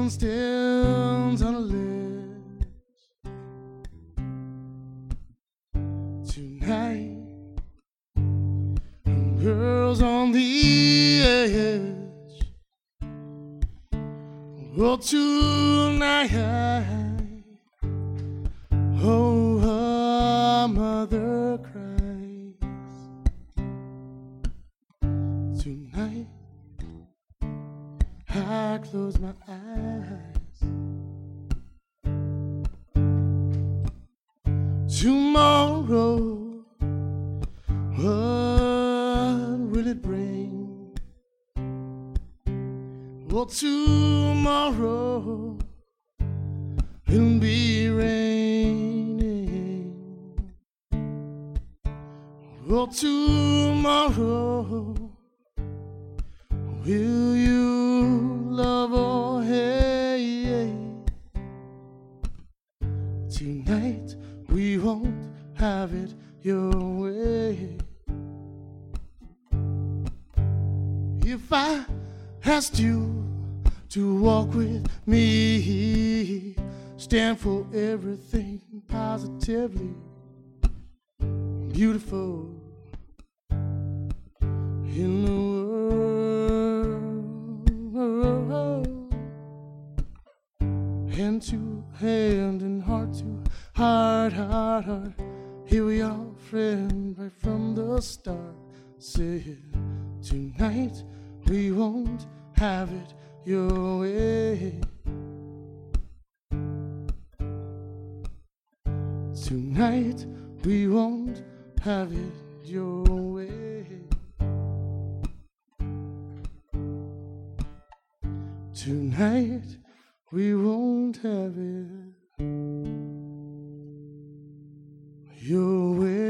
man stands on a ledge tonight, and girls on the edge. Oh, tonight, oh, her mother cries. Tonight, I close my eyes. Tomorrow, what will it bring? Well, tomorrow it'll be raining. Well, tomorrow, will you love or hate? Tonight we won't have it your way. If I asked you to walk with me, stand for everything positively beautiful in the world, hand to hand and heart to heart, heart, heart. Here we are, friend, right from the start. Said tonight we won't have it your way. Tonight we won't have it your way. Tonight we won't have it your way.